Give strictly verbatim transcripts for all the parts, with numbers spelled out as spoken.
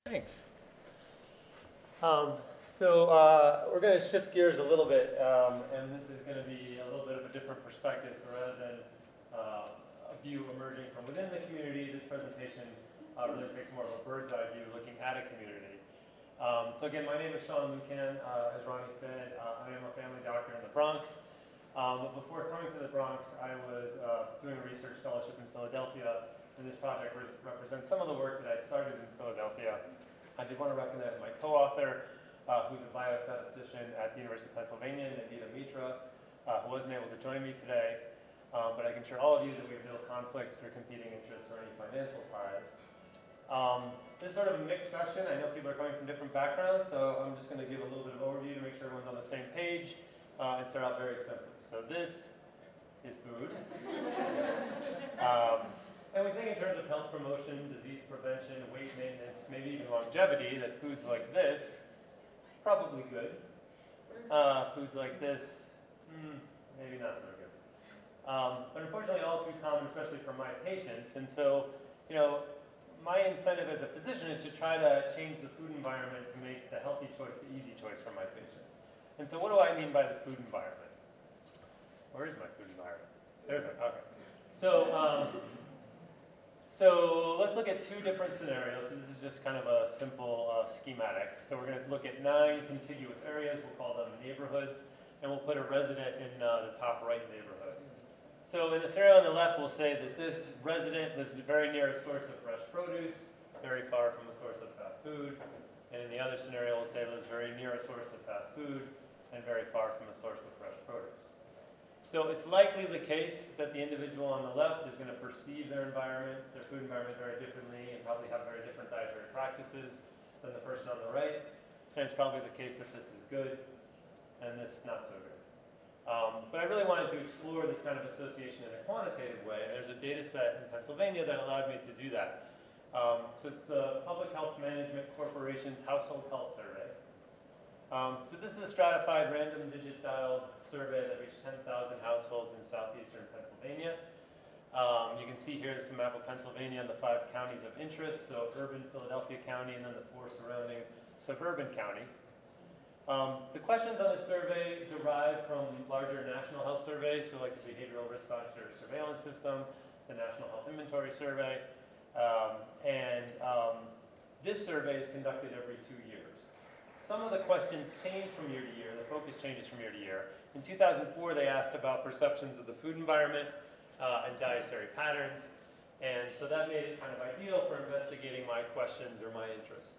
Thanks. Um, so uh, we're going to shift gears a little bit, um, and this is going to be a little bit of a different perspective. So rather than uh, a view emerging from within the community, this presentation uh, really takes more of a bird's eye view looking at a community. Um, so again, my name is Sean Lucan. Uh, as Ronnie said, uh, I am a family doctor in the Bronx. Um, but before coming to the Bronx, I was uh, doing a research fellowship in Philadelphia, and this project re represents some of the work that I started in Philadelphia. I did want to recognize my co-author, uh, who's a biostatistician at the University of Pennsylvania, Nandita Mitra, uh, who wasn't able to join me today. Um, but I can assure all of you that we have no conflicts or competing interests or any financial ties. Um, this is sort of a mixed session. I know people are coming from different backgrounds, so I'm just going to give a little bit of overview to make sure everyone's on the same page uh, and start out very simply. So this is food. um, and we think in terms of health promotion, disease prevention, weight maintenance, maybe even longevity, that foods like this, probably good. Uh, foods like this, mm, maybe not so good. Um, but unfortunately all too common, especially for my patients. And so, you know, my incentive as a physician is to try to change the food environment to make the healthy choice the easy choice for my patients. And so what do I mean by the food environment? Where is my food environment? There's my, okay. So, um, so let's look at two different scenarios. So this is just kind of a simple uh, schematic. So we're going to look at nine contiguous areas. We'll call them neighborhoods. And we'll put a resident in uh, the top right neighborhood. So in the scenario on the left, we'll say that this resident lives very near a source of fresh produce, very far from a source of fast food. And in the other scenario, we'll say lives very near a source of fast food and very far from a source of fresh produce. So it's likely the case that the individual on the left is going to perceive their environment, their food environment very differently and probably have very different dietary practices than the person on the right. And it's probably the case that this is good and this not so good. Um, but I really wanted to explore this kind of association in a quantitative way, and there's a data set in Pennsylvania that allowed me to do that. Um, so it's the Public Health Management Corporation's Household Health Survey. Um, so this is a stratified random digit dialed survey that reached ten thousand households in southeastern Pennsylvania. Um, you can see here this is a map of Pennsylvania and the five counties of interest, so urban Philadelphia County and then the four surrounding suburban counties. Um, the questions on the survey derive from larger national health surveys, so like the Behavioral Risk Factor Surveillance System, the National Health Inventory Survey, um, and um, this survey is conducted every two years. Some of the questions change from year to year, the focus changes from year to year. In two thousand four, they asked about perceptions of the food environment uh, and dietary patterns, and so that made it kind of ideal for investigating my questions or my interests.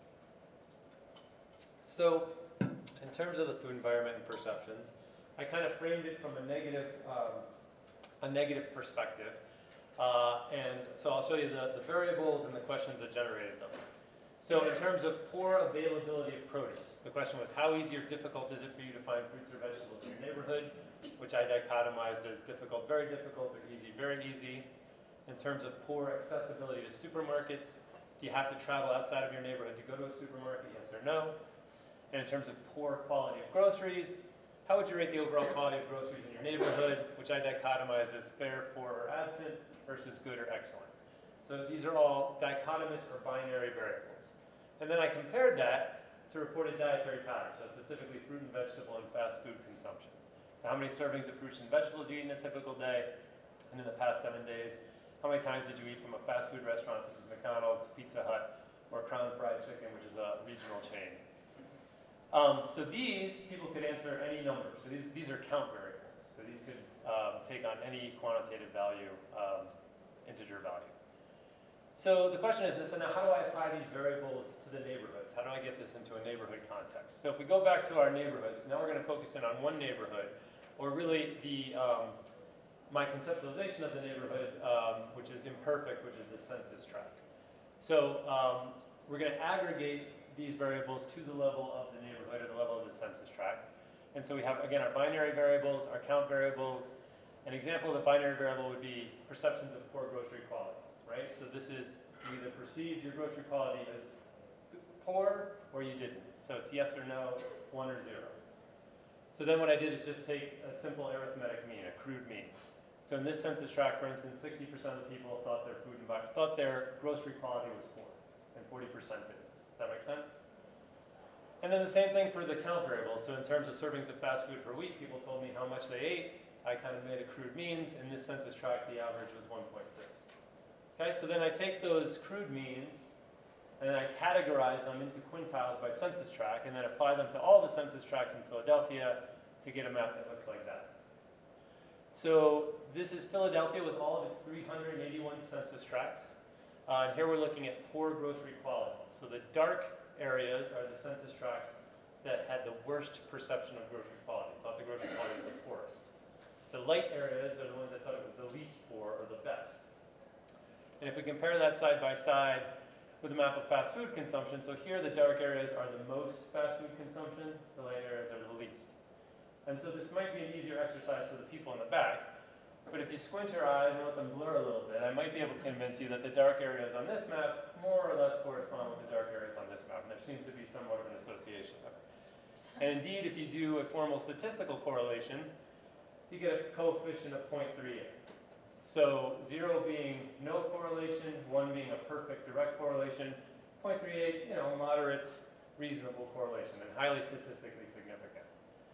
So, in terms of the food environment and perceptions, I kind of framed it from a negative, um, a negative perspective. Uh, and so I'll show you the, the variables and the questions that generated them. So in terms of poor availability of produce, the question was how easy or difficult is it for you to find fruits or vegetables in your neighborhood, which I dichotomized as difficult, very difficult, or easy, very easy. In terms of poor accessibility to supermarkets, do you have to travel outside of your neighborhood to go to a supermarket, yes or no? And in terms of poor quality of groceries, how would you rate the overall quality of groceries in your neighborhood, which I dichotomized as fair, poor, or absent versus good or excellent. So these are all dichotomous or binary variables. And then I compared that to reported dietary patterns, so specifically fruit and vegetable and fast food consumption. So how many servings of fruits and vegetables you eat in a typical day, and in the past seven days, how many times did you eat from a fast food restaurant such as McDonald's, Pizza Hut, or Crown Fried Chicken, which is a regional chain. Um, so these, people could answer any number. So these, these are count variables. So these could um, take on any quantitative value, um, integer value. So the question is, so now how do I apply these variables to the neighborhoods? How do I get this into a neighborhood context? So if we go back to our neighborhoods, now we're going to focus in on one neighborhood, or really the, um, my conceptualization of the neighborhood, um, which is imperfect, which is the census tract. So um, we're going to aggregate these variables to the level of the neighborhood or the level of the census tract. And so we have, again, our binary variables, our count variables. An example of the binary variable would be perceptions of poor grocery quality, right? So this is, you either perceived your grocery quality as poor or you didn't. So it's yes or no, one or zero. So then what I did is just take a simple arithmetic mean, a crude mean. So in this census tract, for instance, sixty percent of the people thought their food environment, thought their grocery quality was poor, and forty percent didn't. Does that make sense? And then the same thing for the count variable. So in terms of servings of fast food per week, people told me how much they ate. I kind of made a crude means. In this census tract, the average was one point six. Okay, so then I take those crude means and I categorize them into quintiles by census tract and then apply them to all the census tracts in Philadelphia to get a map that looks like that. So this is Philadelphia with all of its three hundred eighty-one census tracts. Uh, and here we're looking at poor grocery quality. So the dark areas are the census tracts that had the worst perception of grocery quality, thought the grocery quality was the poorest. The light areas are the ones that thought it was the least poor or the best. And if we compare that side by side with a map of fast food consumption, so here the dark areas are the most fast food consumption, the light areas are the least. And so this might be an easier exercise for the people in the back, but if you squint your eyes and let them blur a little bit, I might be able to convince you that the dark areas on this map more or less correspond with the dark areas on this map, and there seems to be somewhat of an association there. And indeed, if you do a formal statistical correlation, you get a coefficient of zero point three eight. So zero being no correlation, one being a perfect direct correlation, zero point three eight, you know, moderate, reasonable correlation, and highly statistically significant.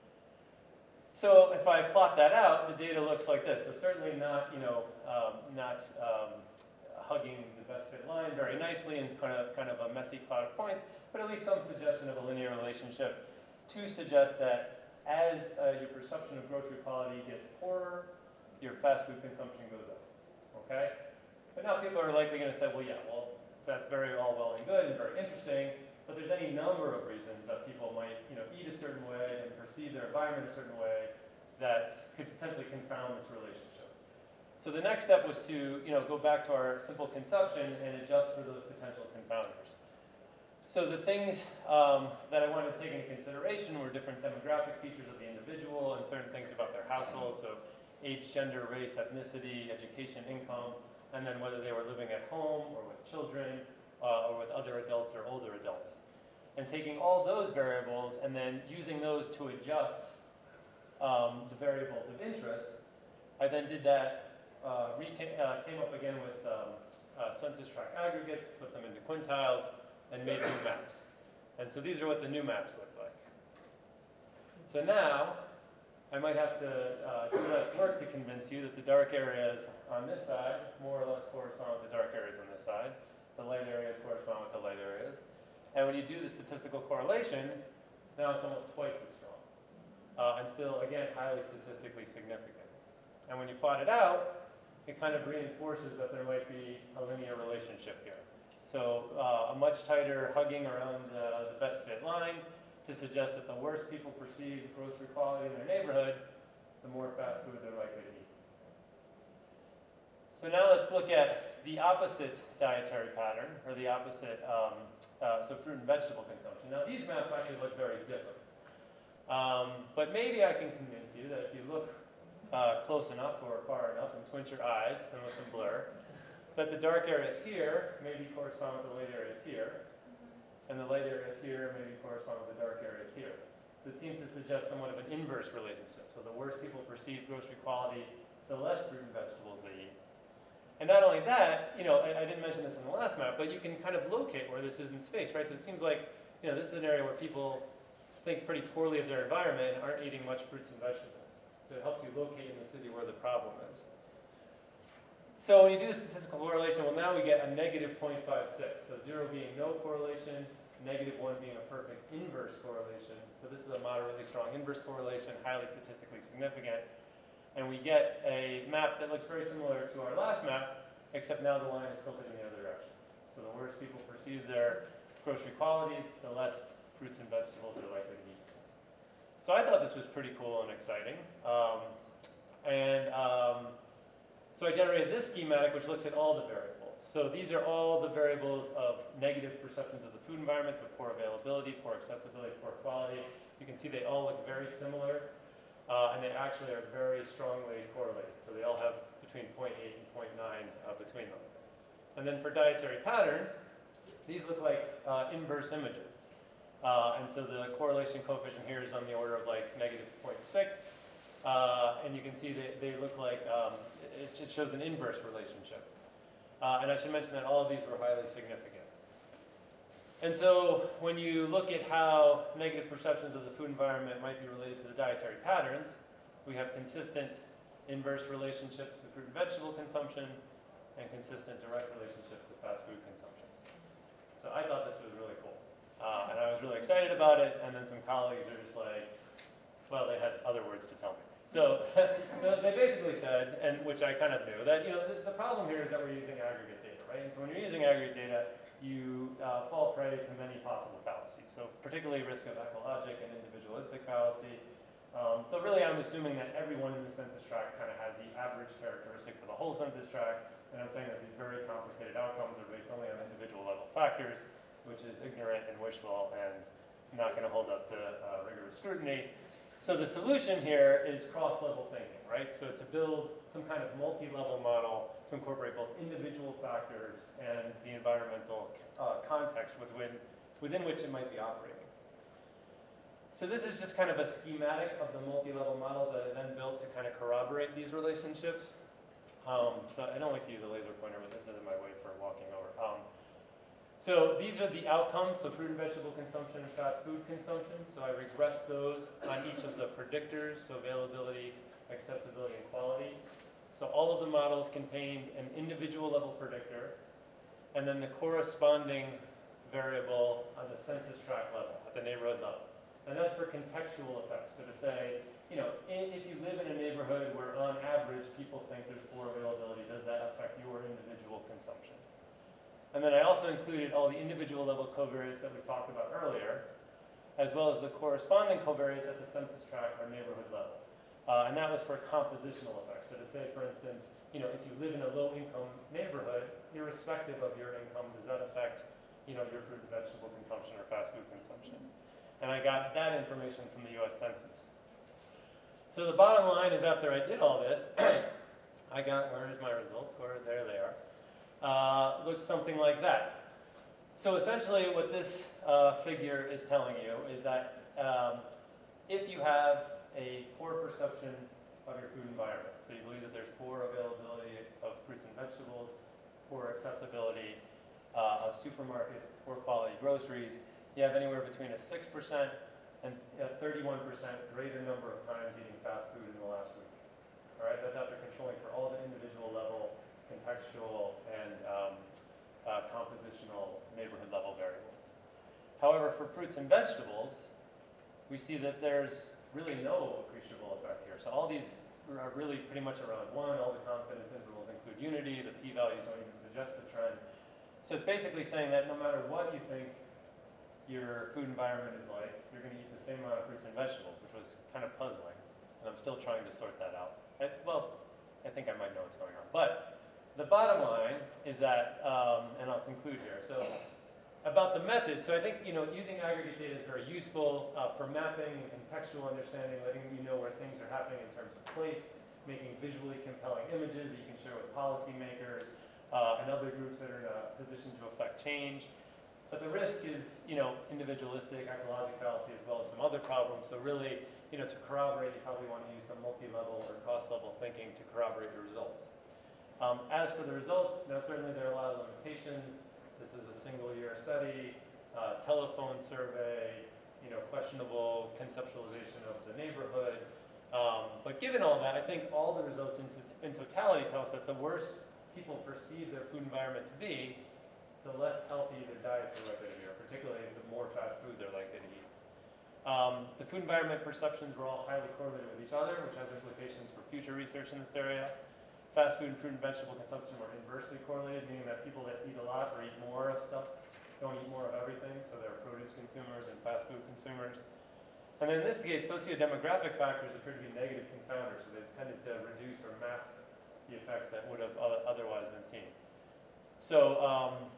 So if I plot that out, the data looks like this. So certainly not, you know, um, not um, hugging the best fit line very nicely and kind of, kind of a messy cloud of points, but at least some suggestion of a linear relationship to suggest that as uh, your perception of grocery quality gets poorer, your fast food consumption goes up, okay? But now people are likely going to say, well, yeah, well, that's very all well and good and very interesting, but there's any number of reasons that people might, you know, eat a certain way and perceive their environment a certain way that could potentially confound this relationship. So the next step was to, you know, go back to our simple conception and adjust for those potential confounders. So the things um, that I wanted to take into consideration were different demographic features of the individual and certain things about their household. So age, gender, race, ethnicity, education, income, and then whether they were living at home or with children uh, or with other adults or older adults. And taking all those variables and then using those to adjust um, the variables of interest, I then did that, uh, uh, came up again with um, uh, census tract aggregates, put them into quintiles, and made new maps. And so these are what the new maps look like. So now, I might have to uh, do less work to convince you that the dark areas on this side more or less correspond with the dark areas on this side. The light areas correspond with the light areas. And when you do the statistical correlation, now it's almost twice as strong. Uh, and still, again, highly statistically significant. And when you plot it out, it kind of reinforces that there might be a linear relationship here. So uh, a much tighter hugging around uh, the best fit line to suggest that the worse people perceive grocery quality in their neighborhood, the more fast food they're likely to eat. So now let's look at the opposite dietary pattern, or the opposite, um, uh, so fruit and vegetable consumption. Now these maps actually look very different. Um, but maybe I can convince you that if you look uh, close enough or far enough and squint your eyes and let them blur, that the dark areas here maybe correspond with the light areas here, and the light areas here maybe correspond with the dark areas here. So it seems to suggest somewhat of an inverse relationship. So the worse people perceive grocery quality, the less fruit and vegetables they eat. And not only that, you know, I, I didn't mention this in the last map, but you can kind of locate where this is in space, right? So it seems like, you know, this is an area where people think pretty poorly of their environment and aren't eating much fruits and vegetables. So it helps you locate in the city where the problem is. So when you do the statistical correlation, well, now we get a negative zero point five six. So zero being no correlation, negative one being a perfect inverse correlation. So this is a moderately strong inverse correlation, highly statistically significant. And we get a map that looks very similar to our last map, except now the line is tilted in the other direction. So the worse people perceive their grocery quality, the less fruits and vegetables they're likely to eat. So I thought this was pretty cool and exciting. Um, and um, so I generated this schematic which looks at all the variables. So these are all the variables of negative perceptions of the food environment, so poor availability, poor accessibility, poor quality. You can see they all look very similar, uh, and they actually are very strongly correlated. So they all have between zero point eight and zero point nine uh, between them. And then for dietary patterns, these look like uh, inverse images. Uh, and so the correlation coefficient here is on the order of like negative zero point six. Uh, and you can see they, they look like, um, it, it shows an inverse relationship. Uh, and I should mention that all of these were highly significant. And so when you look at how negative perceptions of the food environment might be related to the dietary patterns, we have consistent inverse relationships to fruit and vegetable consumption and consistent direct relationships to fast food consumption. So I thought this was really cool. Uh, and I was really excited about it, and then some colleagues are just like, well, they had other words to tell me. So they basically said, and which I kind of knew, that you know the, the problem here is that we're using aggregate data, right? And so when you're using aggregate data, you uh, fall prey to many possible fallacies. So particularly risk of ecologic and individualistic fallacy. Um, so really I'm assuming that everyone in the census tract kind of has the average characteristic for the whole census tract, and I'm saying that these very complicated outcomes are based only on individual level factors, which is ignorant and wishful and not going to hold up to uh, rigorous scrutiny. So the solution here is cross-level thinking, right? So to build some kind of multi-level model to incorporate both individual factors and the environmental uh, context within, within which it might be operating. So this is just kind of a schematic of the multi-level models that I then built to kind of corroborate these relationships. Um, so I don't like to use a laser pointer, but this is my way for walking over. Um, So these are the outcomes, so fruit and vegetable consumption and fast food consumption. So I regressed those on each of the predictors, so availability, accessibility, and quality. So all of the models contained an individual level predictor, and then the corresponding variable on the census tract level, at the neighborhood level. And that's for contextual effects. So to say, you know, if you live in a neighborhood where on average people think there's poor availability, does that affect your individual consumption? And then I also included all the individual level covariates that we talked about earlier, as well as the corresponding covariates at the census tract or neighborhood level. Uh, and that was for compositional effects. So to say, for instance, you know, if you live in a low income neighborhood, irrespective of your income, does that affect, you know, your fruit and vegetable consumption or fast food consumption? And I got that information from the U S Census. So the bottom line is after I did all this, I got, where's my results? Where, there they are. Uh, looks something like that. So essentially what this uh, figure is telling you is that um, if you have a poor perception of your food environment, so you believe that there's poor availability of fruits and vegetables, poor accessibility uh, of supermarkets, poor quality groceries, you have anywhere between a six percent and a thirty-one percent greater number of times eating fast food in the last week. All right, that's after controlling for all the individual level, contextual, and um, uh, compositional neighborhood level variables. However, for fruits and vegetables, we see that there's really no appreciable effect here. So all these are really pretty much around one. All the confidence intervals include unity. The p-values don't even suggest a trend. So it's basically saying that no matter what you think your food environment is like, you're going to eat the same amount of fruits and vegetables, which was kind of puzzling. And I'm still trying to sort that out. I, well, I think I might know what's going on. But the bottom line is that, um, and I'll conclude here, so about the method, so I think, you know, using aggregate data is very useful uh, for mapping and contextual understanding, letting you know where things are happening in terms of place, making visually compelling images that you can share with policymakers uh, and other groups that are in a position to affect change. But the risk is, you know, individualistic, ecologic fallacy, as well as some other problems. So really, you know, to corroborate, you probably want to use some multi-level or cross-level thinking to corroborate your results. Um, as for the results, now certainly there are a lot of limitations. This is a single year study, uh, telephone survey, you know, questionable conceptualization of the neighborhood. Um, but given all that, I think all the results in, in totality tell us that the worse people perceive their food environment to be, the less healthy their diets are likely to be, or particularly the more fast food they're likely to eat. Um, the food environment perceptions were all highly correlated with each other, which has implications for future research in this area. Fast food and fruit and vegetable consumption were inversely correlated, meaning that people that eat a lot or eat more of stuff don't eat more of everything, so they're produce consumers and fast food consumers. And then in this case, socio-demographic factors appear to be negative confounders, so they've tended to reduce or mask the effects that would have otherwise been seen. So, um,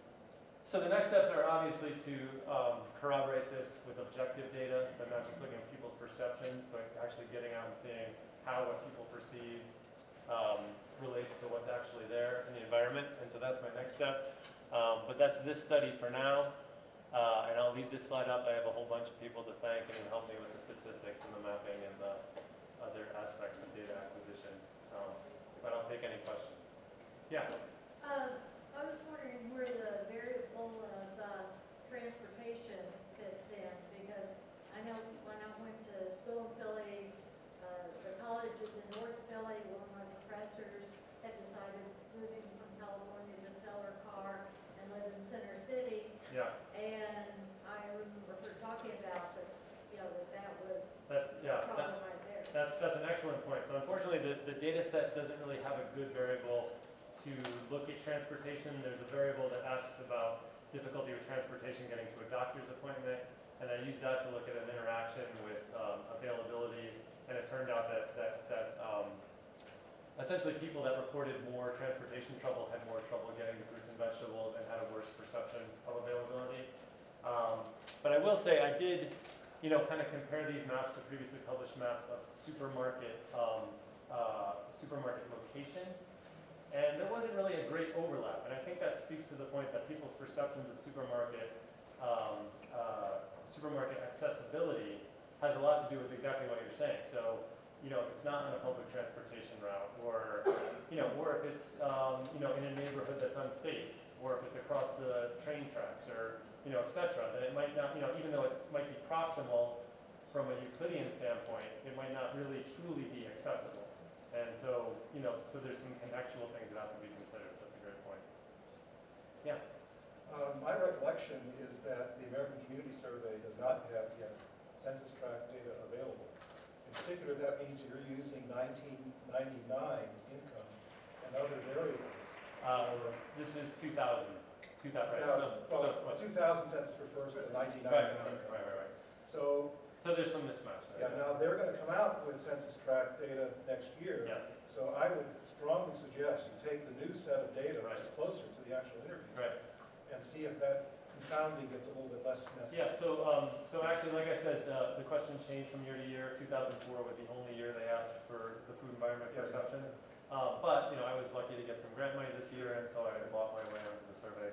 so the next steps are obviously to um, corroborate this with objective data, so not just looking at people's perceptions, but actually getting out and seeing how what people perceive um, relates to what's actually there in the environment, and so that's my next step. Um, but that's this study for now, uh, and I'll leave this slide up. I have a whole bunch of people to thank and who helped me with the statistics and the mapping and the other aspects of data acquisition. Um, but I'll take any questions. Yeah? Um, I was wondering where the variable of uh, transportation fits in, because I know when I went to school in Philly, uh, the colleges in North Philly, one of my professors had decided moving from California to sell her car and live in Center City. Yeah. And I remember her talking about that, you know, that that was That, a yeah, problem that, right there. that's, that's an excellent point. So unfortunately, the, the data set doesn't really have a good variable to look at transportation. There's a variable that asks about difficulty with transportation getting to a doctor's appointment, and I used that to look at an interaction with um, availability, and it turned out that, that, that um, essentially people that reported more transportation trouble had more trouble getting to fruits and vegetables and had a worse perception of availability. Um, but I will say I did, you know, kind of compare these maps to previously published maps of supermarket, um, uh, supermarket location, and there wasn't really a great overlap. And I think that speaks to the point that people's perceptions of supermarket, um, uh, supermarket accessibility has a lot to do with exactly what you're saying. So, you know, if it's not on a public transportation route, or, you know, or if it's, um, you know, in a neighborhood that's unsafe, or if it's across the train tracks, or, you know, et cetera, then it might not, you know, even though it might be proximal from a Euclidean standpoint, it might not really truly be accessible. And so, you know, so there's some contextual things that have to be considered. That's a great point. Yeah. Uh, my recollection is that the American Community Survey does not have yet census tract data available. In particular, that means you're using nineteen ninety-nine income and other variables. Uh, this is two thousand. two thousand, right? So, Well, so, a two thousand census refers to the nineteen right, ninety-nine right, income. right, right, right. So, So there's some mismatch there. yeah, now they're going to come out with census tract data next year. Yes. So I would strongly suggest you take the new set of data, Right. which is closer to the actual interview, Right. and see if that confounding gets a little bit less messy. Yeah, so um, so actually, like I said, uh, the questions changed from year to year. two thousand four was the only year they asked for the food environment Yeah. perception. Uh, but, you know, I was lucky to get some grant money this year, and so I bought my way onto the survey.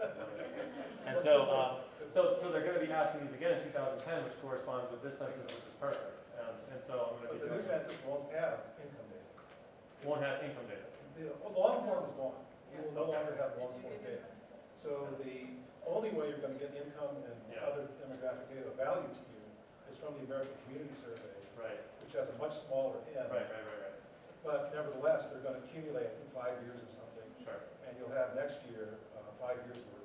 And so, um, so, so they're going to be asking these again in two thousand ten, which corresponds with this census, which is perfect. Um, and so I'm going to But be the new doing, census won't have income data. won't have income data. The long form is gone. You will no longer have long form data. So the only way you're going to get income and Yeah. other demographic data of value to you is from the American Community Survey, Right, which has a much smaller N. right, right, right, right. But nevertheless, they're going to accumulate in five years or something, Sure. and you'll have next year uh, five years worth